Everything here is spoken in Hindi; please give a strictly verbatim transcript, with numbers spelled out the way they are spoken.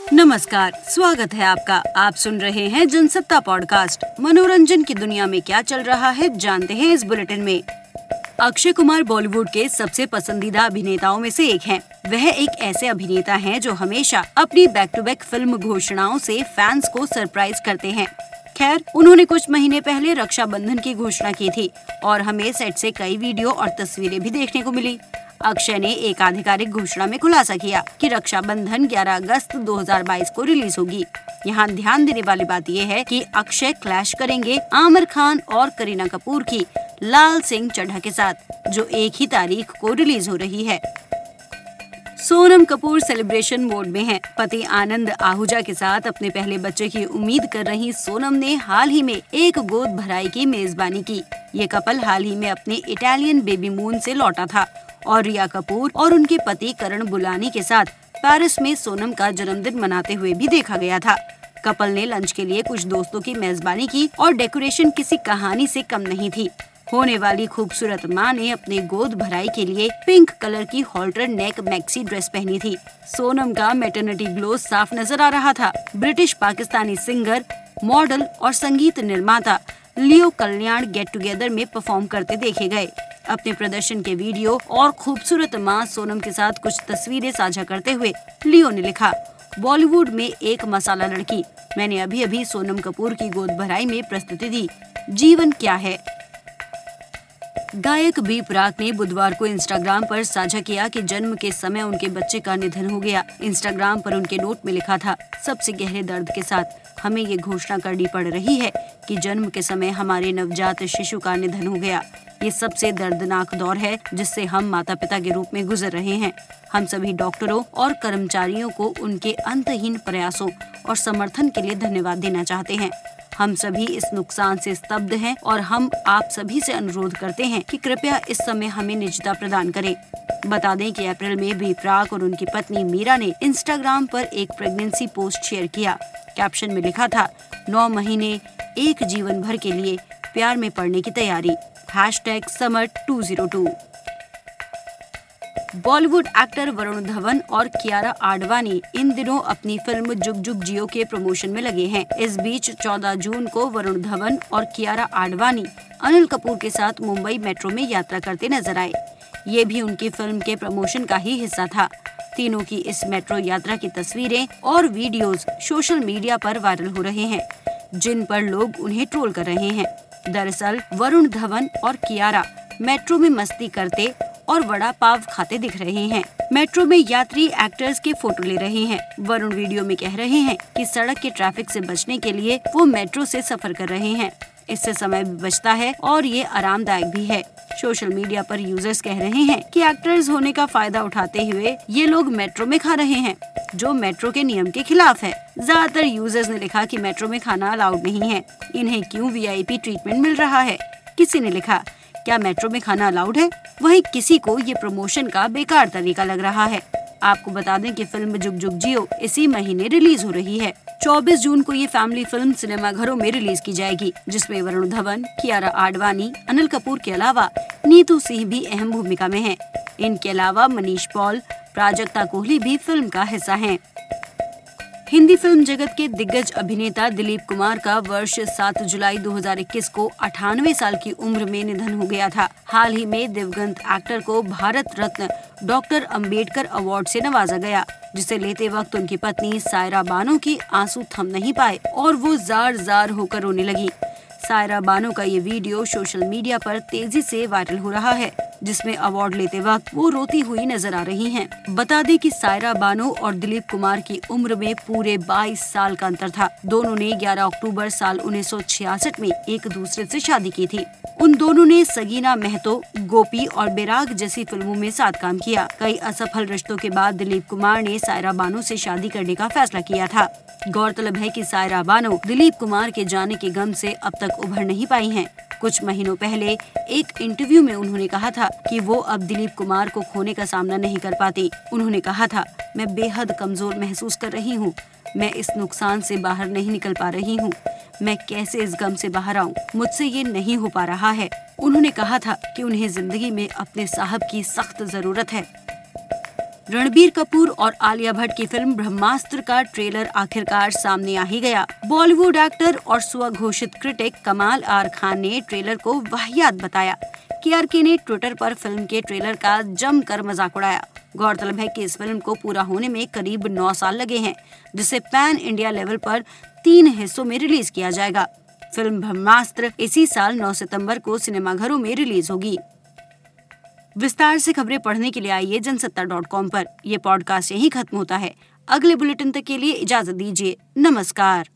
नमस्कार, स्वागत है आपका। आप सुन रहे हैं जनसत्ता पॉडकास्ट। मनोरंजन की दुनिया में क्या चल रहा है जानते हैं इस बुलेटिन में। अक्षय कुमार बॉलीवुड के सबसे पसंदीदा अभिनेताओं में से एक हैं। वह एक ऐसे अभिनेता हैं जो हमेशा अपनी बैक टू बैक फिल्म घोषणाओं से फैंस को सरप्राइज करते हैं। खैर, उन्होंने कुछ महीने पहले रक्षाबंधन की घोषणा की थी और हमें सेट से कई वीडियो और तस्वीरें भी देखने को मिली। अक्षय ने एक आधिकारिक घोषणा में खुलासा किया कि रक्षाबंधन ग्यारह अगस्त दो हज़ार बाईस को रिलीज होगी। यहाँ ध्यान देने वाली बात यह है कि अक्षय क्लैश करेंगे आमिर खान और करीना कपूर की लाल सिंह चड्ढा के साथ, जो एक ही तारीख को रिलीज हो रही है। सोनम कपूर सेलिब्रेशन मोड में हैं। पति आनंद आहूजा के साथ अपने पहले बच्चे की उम्मीद कर रही सोनम ने हाल ही में एक गोद भराई की मेजबानी की। ये कपल हाल ही में अपने इटालियन बेबी मून से लौटा था और रिया कपूर और उनके पति करण बुलानी के साथ पेरिस में सोनम का जन्मदिन मनाते हुए भी देखा गया था। कपल ने लंच के लिए कुछ दोस्तों की मेजबानी की और डेकोरेशन किसी कहानी से कम नहीं थी। होने वाली खूबसूरत मां ने अपने गोद भराई के लिए पिंक कलर की हॉल्टर नेक मैक्सी ड्रेस पहनी थी। सोनम का मैटरनिटी ग्लो साफ नजर आ रहा था। ब्रिटिश पाकिस्तानी सिंगर, मॉडल और संगीत निर्माता लियो कल्याण गेट टुगेदर में परफॉर्म करते देखे गए। अपने प्रदर्शन के वीडियो और खूबसूरत मां सोनम के साथ कुछ तस्वीरें साझा करते हुए लियो ने लिखा, बॉलीवुड में एक मसाला लड़की, मैंने अभी अभी सोनम कपूर की गोद भराई में प्रस्तुति दी। जीवन क्या है। गायक बी प्राक ने बुधवार को इंस्टाग्राम पर साझा किया कि जन्म के समय उनके बच्चे का निधन हो गया। इंस्टाग्राम पर उनके नोट में लिखा था, सबसे गहरे दर्द के साथ हमें ये घोषणा करनी पड़ रही है कि जन्म के समय हमारे नवजात शिशु का निधन हो गया। ये सबसे दर्दनाक दौर है जिससे हम माता पिता के रूप में गुजर रहे हैं। हम सभी डॉक्टरों और कर्मचारियों को उनके अंतहीन प्रयासों और समर्थन के लिए धन्यवाद देना चाहते हैं। हम सभी इस नुकसान से स्तब्ध हैं और हम आप सभी से अनुरोध करते हैं कि कृपया इस समय हमें निजता प्रदान करें। बता दें कि अप्रैल में बी प्राक और उनकी पत्नी मीरा ने इंस्टाग्राम पर एक प्रेगनेंसी पोस्ट शेयर किया। कैप्शन में लिखा था, नौ महीने एक जीवन भर के लिए प्यार में पड़ने की तैयारी, hashtag summer two zero two. Bollywood actor Varun Dhawan और कियारा आडवाणी इन दिनों अपनी फिल्म जुग जुग जियो के प्रमोशन में लगे हैं। इस बीच चौदह जून को वरुण धवन और कियारा आडवाणी अनिल कपूर के साथ मुंबई मेट्रो में यात्रा करते नजर आए। ये भी उनकी फिल्म के प्रमोशन का ही हिस्सा था। तीनों की इस मेट्रो यात्रा की तस्वीरें और वीडियोस सोशल मीडिया पर वायरल हो रहे हैं, जिन पर लोग उन्हें ट्रोल कर रहे हैं। दरअसल वरुण धवन और कियारा मेट्रो में मस्ती करते और वड़ा पाव खाते दिख रहे हैं। मेट्रो में यात्री एक्टर्स के फोटो ले रहे हैं। वरुण वीडियो में कह रहे हैं कि सड़क के ट्रैफिक से बचने के लिए वो मेट्रो से सफर कर रहे हैं। इससे समय भी बचता है और ये आरामदायक भी है। सोशल मीडिया पर यूजर्स कह रहे हैं कि एक्टर्स होने का फायदा उठाते हुए ये लोग मेट्रो में खा रहे हैं, जो मेट्रो के नियम के खिलाफ है। ज्यादातर यूजर्स ने लिखा कि मेट्रो में खाना अलाउड नहीं है, इन्हें क्यों वी आई पी ट्रीटमेंट मिल रहा है। किसी ने लिखा, क्या मेट्रो में खाना अलाउड है। वहीं किसी को ये प्रमोशन का बेकार तरीका लग रहा है। आपको बता दें कि फिल्म जुग जुग जियो इसी महीने रिलीज हो रही है। चौबीस जून को ये फैमिली फिल्म सिनेमाघरों में रिलीज की जाएगी, जिसमें वरुण धवन, कियारा आडवाणी, अनिल कपूर के अलावा नीतू सिंह भी अहम भूमिका में हैं। इनके अलावा मनीष पॉल, प्राजक्ता कोहली भी फिल्म का हिस्सा हैं। हिंदी फिल्म जगत के दिग्गज अभिनेता दिलीप कुमार का वर्ष सात जुलाई दो हज़ार इक्कीस को अठानवे साल की उम्र में निधन हो गया था। हाल ही में दिवंगत एक्टर को भारत रत्न डॉक्टर अंबेडकर अवार्ड से नवाजा गया, जिसे लेते वक्त उनकी पत्नी सायरा बानो की आंसू थम नहीं पाए और वो जार जार होकर रोने लगी। सायरा बानो का ये वीडियो सोशल मीडिया पर तेजी से वायरल हो रहा है, जिसमें अवार्ड लेते वक्त वो रोती हुई नजर आ रही हैं। बता दें कि सायरा बानो और दिलीप कुमार की उम्र में पूरे बाईस साल का अंतर था। दोनों ने ग्यारह अक्टूबर साल उन्नीस सौ छियासठ में एक दूसरे से शादी की थी। उन दोनों ने सगीना महतो, गोपी और बैराग जैसी फिल्मों में साथ काम किया। कई असफल रिश्तों के बाद दिलीप कुमार ने सायरा बानो से शादी करने का फैसला किया था। गौरतलब है कि सायरा बानो दिलीप कुमार के जाने के गम से अब तक उभर नहीं पाई हैं। कुछ महीनों पहले एक इंटरव्यू में उन्होंने कहा था कि वो अब दिलीप कुमार को खोने का सामना नहीं कर पाती। उन्होंने कहा था, मैं बेहद कमजोर महसूस कर रही हूँ। मैं इस नुकसान से बाहर नहीं निकल पा रही हूँ। मैं कैसे इस गम से बाहर आऊँ? मुझसे ये नहीं हो पा रहा है। उन्होंने कहा था कि उन्हें जिंदगी में अपने साहब की सख्त जरूरत है। रणबीर कपूर और आलिया भट्ट की फिल्म ब्रह्मास्त्र का ट्रेलर आखिरकार सामने आ ही गया। बॉलीवुड एक्टर और स्वघोषित क्रिटिक कमाल आर खान ने ट्रेलर को वाहियात बताया। केआरके ने ट्विटर पर फिल्म के ट्रेलर का जमकर मजाक उड़ाया। गौरतलब है कि इस फिल्म को पूरा होने में करीब नौ साल लगे हैं, जिसे पैन इंडिया लेवल पर तीन हिस्सों में रिलीज किया जाएगा। फिल्म ब्रह्मास्त्र इसी साल नौ सितंबर को सिनेमाघरों में रिलीज होगी। विस्तार से खबरें पढ़ने के लिए आइए जनसत्ता डॉट कॉम पर। यह पॉडकास्ट यहीं खत्म होता है। अगले बुलेटिन तक के लिए इजाजत दीजिए। नमस्कार।